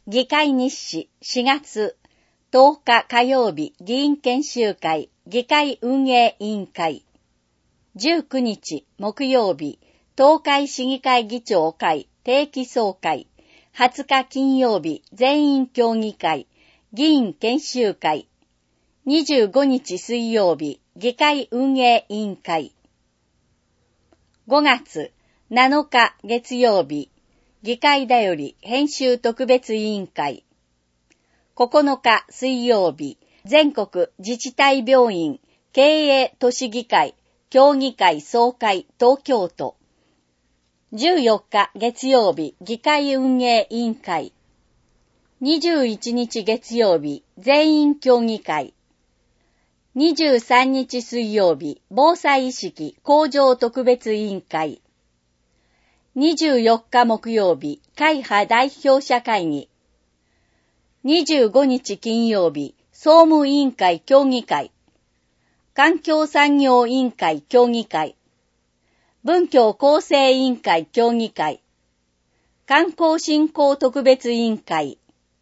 議会日誌4月10日火曜日議員研修会議会運営委員会19日木曜日東海市議会議長会定期総会20日金曜日全員協議会議員研修会25日水曜日議会運営委員会5月7日月曜日議会だより編集特別委員会9日水曜日全国自治体病院経営都市議会協議会総会東京都14日月曜日議会運営委員会21日月曜日全員協議会23日水曜日防災意識向上特別委員会24日木曜日会派代表者会議25日金曜日総務委員会協議会環境産業委員会協議会文教構成委員会協議会観光振興特別委員会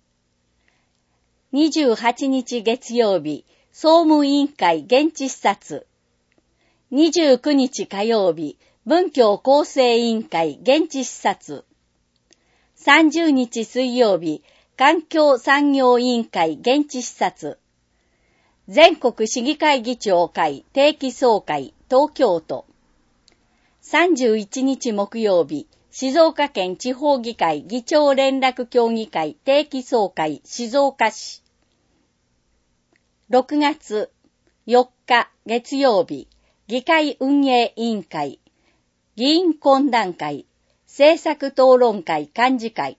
28日月曜日総務委員会現地視察29日火曜日文教構成委員会現地視察30日水曜日環境産業委員会現地視察全国市議会議長会定期総会東京都31日木曜日静岡県地方議会議長連絡協議会定期総会静岡市6月4日月曜日議会運営委員会議員懇談会政策討論会幹事会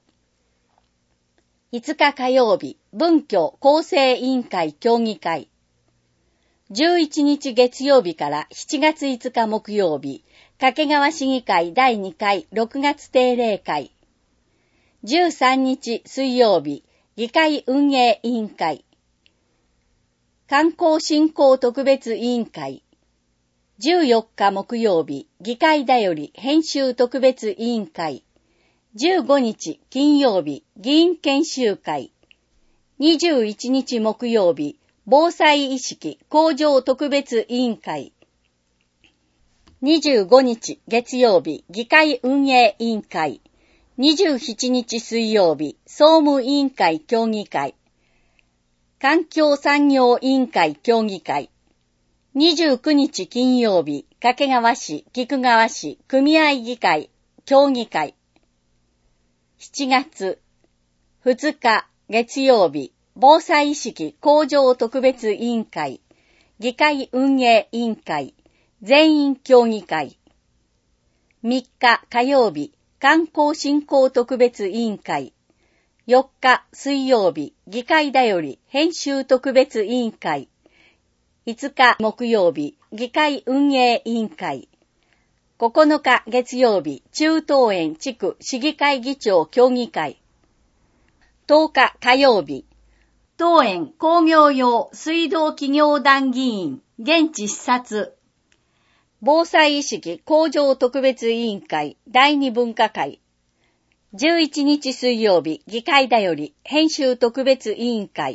5日火曜日文教構成委員会協議会11日月曜日から7月5日木曜日掛川市議会第2回6月定例会13日水曜日議会運営委員会観光振興特別委員会14日木曜日議会だより編集特別委員会15日金曜日議員研修会21日木曜日防災意識向上特別委員会25日月曜日議会運営委員会27日水曜日総務委員会協議会環境産業委員会協議会29日金曜日掛川市菊川市組合議会協議会7月2日月曜日防災意識向上特別委員会議会運営委員会全員協議会3日火曜日観光振興特別委員会4日水曜日議会だより編集特別委員会5日木曜日議会運営委員会9日月曜日中東園地区市議会議長協議会10日火曜日東園工業用水道企業団議員現地視察防災意識向上特別委員会第2分科会11日水曜日議会だより編集特別委員会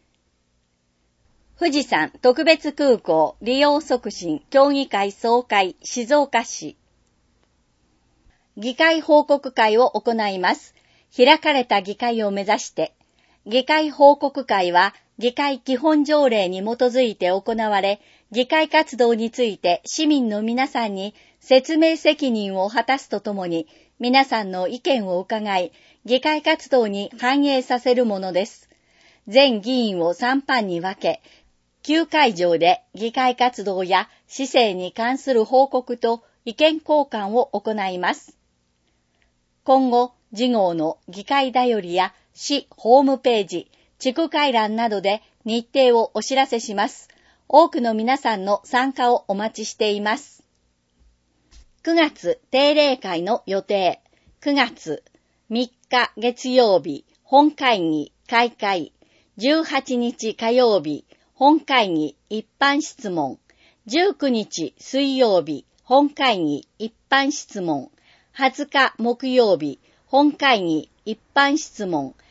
富士山特別空港利用促進協議会総会静岡市議会報告会を行います。開かれた議会を目指して議会報告会は議会基本条例に基づいて行われ議会活動について市民の皆さんに説明責任を果たすとともに皆さんの意見を伺い議会活動に反映させるものです。全議員を3班に分け9会場で議会活動や市政に関する報告と意見交換を行います。今後、次号の議会だよりや市ホームページ、地区会欄などで日程をお知らせします。多くの皆さんの参加をお待ちしています。9月定例会の予定。9月3日月曜日、本会議開会。18日火曜日、本会議一般質問。19日水曜日、本会議一般質問。20日木曜日、本会議一般質問。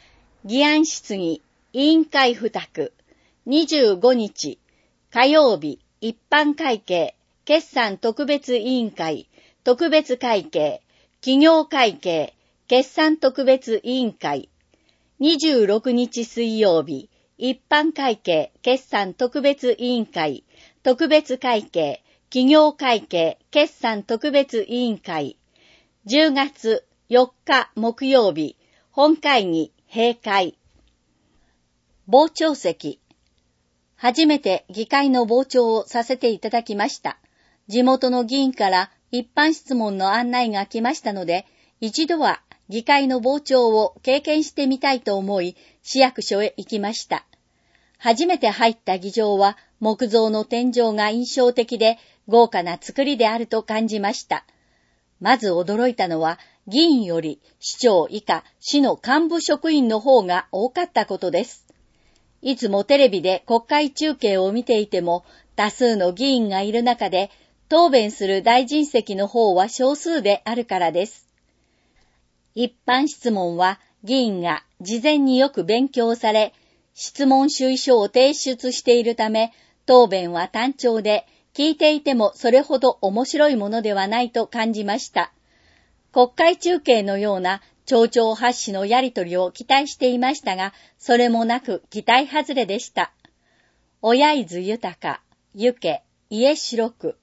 議案質疑、委員会付託。25日、火曜日、一般会計、決算特別委員会、特別会計、企業会計、決算特別委員会。26日水曜日、一般会計、決算特別委員会、特別会計、企業会計、決算特別委員会。10月4日木曜日、本会議、閉会。傍聴席。初めて議会の傍聴をさせていただきました。地元の議員から一般質問の案内が来ましたので、一度は議会の傍聴を経験してみたいと思い、市役所へ行きました。初めて入った議場は木造の天井が印象的で豪華な作りであると感じました。まず驚いたのは議員より市長以下市の幹部職員の方が多かったことです。いつもテレビで国会中継を見ていても多数の議員がいる中で答弁する大臣席の方は少数であるからです。一般質問は議員が事前によく勉強され、質問主意書を提出しているため、答弁は単調で、聞いていてもそれほど面白いものではないと感じました。国会中継のような丁々発止のやりとりを期待していましたが、それもなく期待外れでした。親伊豆豊か、ゆけ、家白く。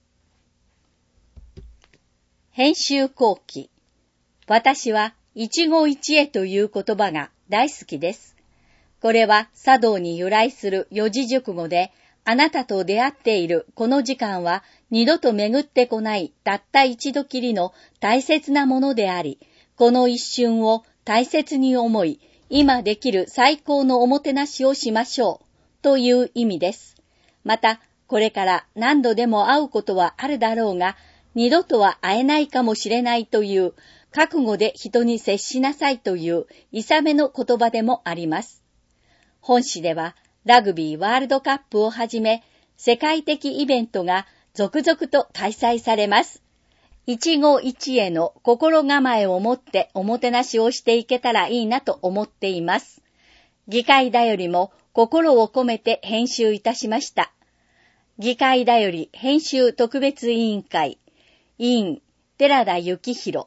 編集後期。私は一期一会という言葉が大好きです。これは茶道に由来する四字熟語で、あなたと出会っているこの時間は二度と巡ってこないたった一度きりの大切なものであり、この一瞬を大切に思い、今できる最高のおもてなしをしましょうという意味です。また、これから何度でも会うことはあるだろうが、二度とは会えないかもしれないという覚悟で人に接しなさいといういさめの言葉でもあります。本誌ではラグビーワールドカップをはじめ世界的イベントが続々と開催されます。一期一会の心構えを持っておもてなしをしていけたらいいなと思っています。議会だよりも心を込めて編集いたしました。議会だより編集特別委員会委員寺田幸宏。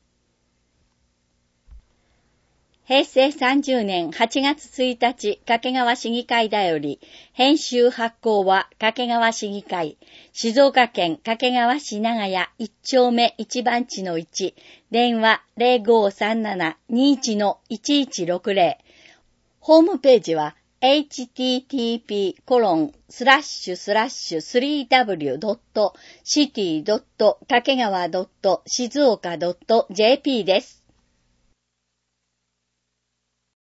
平成30年8月1日掛川市議会だより編集発行は掛川市議会静岡県掛川市長屋1丁目1番地の1電話 0537-21-1160 ホームページはhttp://3w.city.kakegawa.shizuoka.jp です。